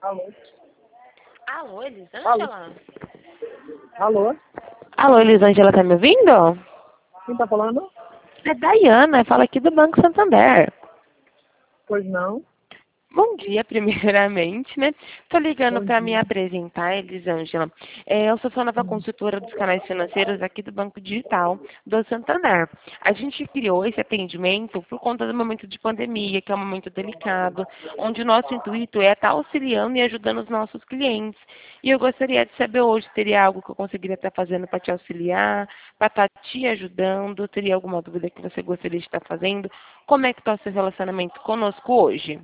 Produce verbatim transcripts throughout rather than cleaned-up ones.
Alô? Alô, Alô? Elisângela? Alô? Alô, Elisângela, tá me ouvindo? Quem tá falando? É Dayana, fala aqui do Banco Santander. Pois não. Bom dia, primeiramente, né? Tô ligando Bom para me dia. apresentar, Elisângela. É, eu sou sua nova consultora dos canais financeiros aqui do Banco Digital do Santander. A gente criou esse atendimento por conta do momento de pandemia, que é um momento delicado, onde o nosso intuito é estar auxiliando e ajudando os nossos clientes. E eu gostaria de saber hoje, teria algo que eu conseguiria estar fazendo para te auxiliar, para estar te ajudando? Teria alguma dúvida que você gostaria de estar fazendo? Como é que está o seu relacionamento conosco hoje?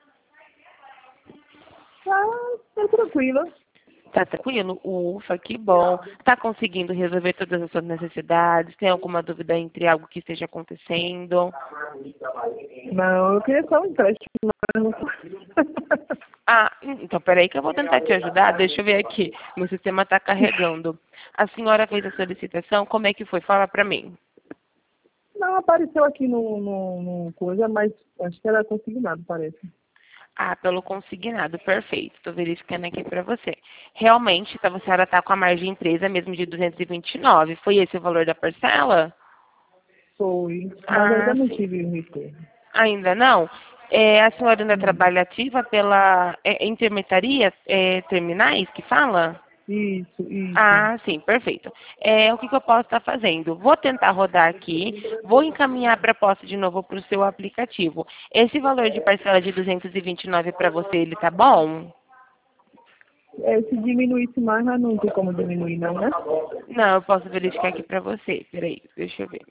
Ah, tá tranquila. Tá tranquilo? Ufa, que bom. Tá conseguindo resolver todas as suas necessidades? Tem alguma dúvida entre algo que esteja acontecendo? Não, eu queria só um empréstimo. Mas não... Ah, então peraí que eu vou tentar te ajudar. Deixa eu ver aqui. Meu sistema está carregando. A senhora fez a solicitação? Como é que foi? Fala pra mim. não, apareceu aqui no, no, no coisa, mas acho que era consignado, parece. Ah, pelo consignado, perfeito. Estou verificando aqui para você. Realmente, então, a senhora está com a margem empresa mesmo de duzentos e vinte e nove. Foi esse o valor da parcela? Foi. Mas ainda Ah, não sim. tive o retorno. Ainda não? É, a senhora ainda Não. trabalha ativa pela é, intermediaria é, terminais que fala? Isso, isso. Ah, sim, perfeito. É, o que, que eu posso estar fazendo? Vou tentar rodar aqui, vou encaminhar a proposta de novo para o seu aplicativo. Esse valor de parcela de duzentos e vinte e nove para você, ele tá bom? É, se diminuísse mais, mas não tem como diminuir, não, né? Não, eu posso verificar aqui para você. Peraí, deixa eu ver.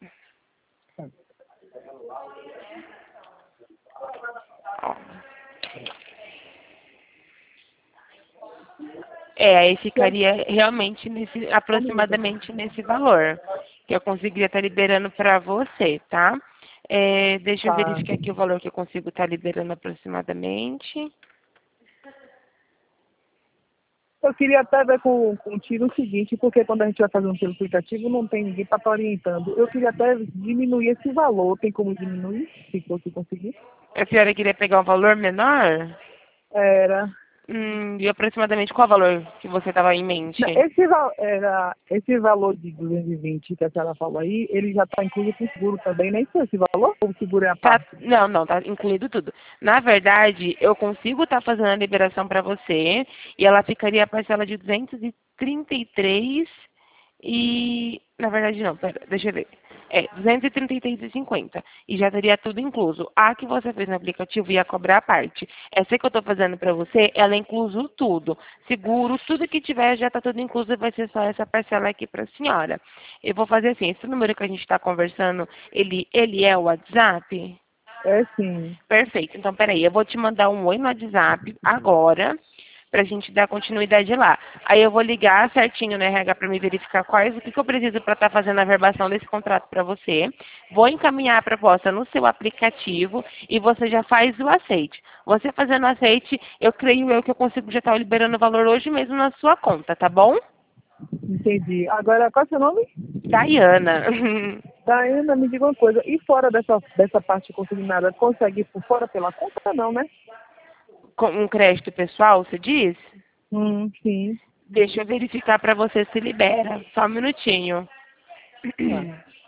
Ó. É, aí ficaria realmente nesse, Só um minuto aqui. aproximadamente nesse valor, que eu conseguiria estar liberando para você, tá? É, deixa eu Tá. verificar aqui o valor que eu consigo estar liberando aproximadamente. Eu queria até ver com, contigo o seguinte, porque quando a gente vai fazer um selo aplicativo, não tem ninguém para estar orientando. Eu queria até diminuir esse valor. Tem como diminuir, se fosse conseguir? A senhora queria pegar um valor menor? Era. Hum, e aproximadamente qual valor que você estava em Não, mente? Esse, val- era, esse valor de duzentos e vinte que a senhora falou aí, ele já está incluído com o seguro também, nem sei esse valor? Ou o seguro é a Tá, parte? não, não, tá incluído tudo. Na verdade, eu consigo estar fazendo a liberação para você e ela ficaria a parcela de duzentos e trinta e três e, na verdade não, pera, deixa eu ver. É, duzentos e trinta e três e cinquenta e já teria tudo incluso. A que você fez no aplicativo ia cobrar a parte. Essa que eu estou fazendo para você, ela é incluso tudo. Seguro, tudo que tiver já está tudo incluso e vai ser só essa parcela aqui para a senhora. Eu vou fazer assim, esse número que a gente está conversando, ele, ele é o WhatsApp? É sim. Perfeito. Então, peraí, eu vou te mandar um oi no WhatsApp agora, pra gente dar continuidade lá. Aí eu vou ligar certinho no R H para me verificar quais, o que, que eu preciso para estar fazendo a verbação desse contrato para você. Vou encaminhar a proposta no seu aplicativo e você já faz o aceite. Você fazendo o aceite, eu creio eu que eu consigo já estar liberando o valor hoje mesmo na sua conta, tá bom? Entendi. Agora, qual é o seu nome? Dayana. Ainda me diga uma coisa. E fora dessa, dessa parte consignada, consegue ir por fora pela conta? Não, né? Com um crédito pessoal, você diz? Hum, sim. Deixa eu verificar para você se libera. Só um minutinho. Tá.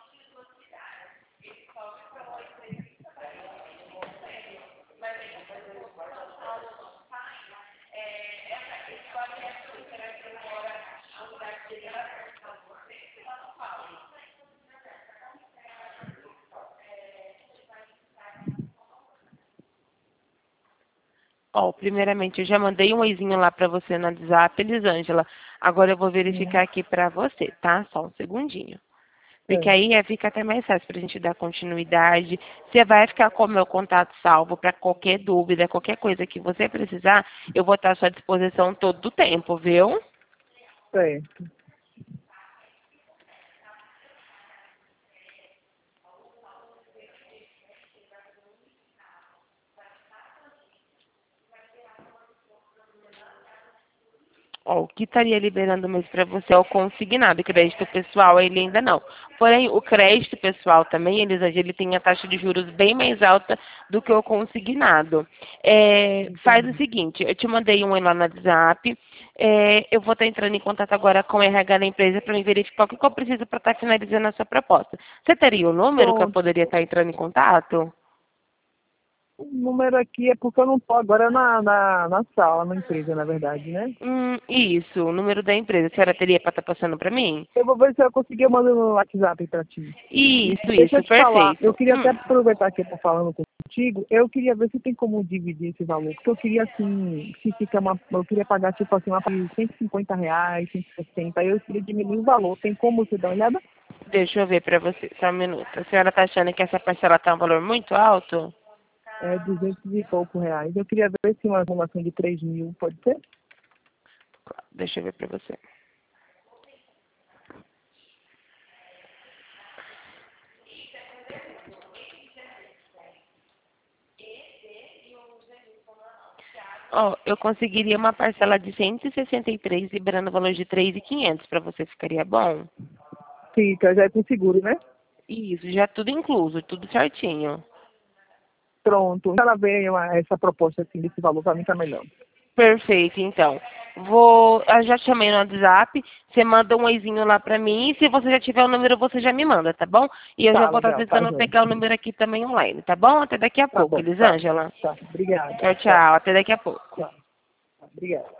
Ó, primeiramente, eu já mandei um oizinho lá para você no WhatsApp, Elisângela. Agora eu vou Hum, verificar aqui para você, tá? Só um segundinho. Porque é. aí é, fica até mais fácil para a gente dar continuidade. Você vai ficar com o meu contato salvo para qualquer dúvida, qualquer coisa que você precisar, eu vou estar à sua disposição todo o tempo, viu? Certo. Ó, o que estaria liberando mesmo para você é o consignado, crédito pessoal ele ainda não. Porém, o crédito pessoal também, Elisângela, ele tem a taxa de juros bem mais alta do que o consignado. É, faz o seguinte, eu te mandei um lá no WhatsApp, é, eu vou estar entrando em contato agora com o R H da empresa para me verificar o que, que eu preciso para estar finalizando a sua proposta. Você teria o número que eu Pronto. poderia estar entrando em contato? O número aqui é porque eu não estou agora na, na, na sala, na empresa, na verdade, né? Hum, isso, o número da empresa. A senhora teria para estar passando para mim? Eu vou ver se eu conseguir, eu mando no WhatsApp para ti. Isso, Deixa eu isso, te falar, eu perfeito. queria até Hum. aproveitar que eu estou falando contigo, eu queria ver se tem como dividir esse valor, porque eu queria assim, se fica uma, eu queria pagar tipo assim, uma de cento e cinquenta reais, cento e sessenta, aí eu queria diminuir o valor, tem como você dar uma olhada? Deixa eu ver para você, só um minuto. A senhora está achando que essa parcela está um valor muito alto? É duzentos e pouco reais, eu queria ver se uma arrumação de três mil, pode ser? Deixa eu ver para você. Ó, eu conseguiria uma parcela de cento e sessenta e três, liberando o valor de três mil e quinhentos. Para você ficaria bom? Fica, já é com seguro, né? Isso, já tudo incluso, tudo certinho. Pronto, ela vê uma- essa proposta assim, desse valor, para mim tá melhor. Perfeito, então. Vou, eu já te chamei no WhatsApp, você manda um oizinho lá pra mim, e se você já tiver o número, você já me manda, tá bom? E eu já Tá, vou estar legal, tá, tentando João. pegar o número aqui também online, tá bom? Até daqui a Tá pouco, bom, tá, Elisângela. tá, obrigada, Tchau, tchau, tchau, até daqui a pouco. tchau, obrigada.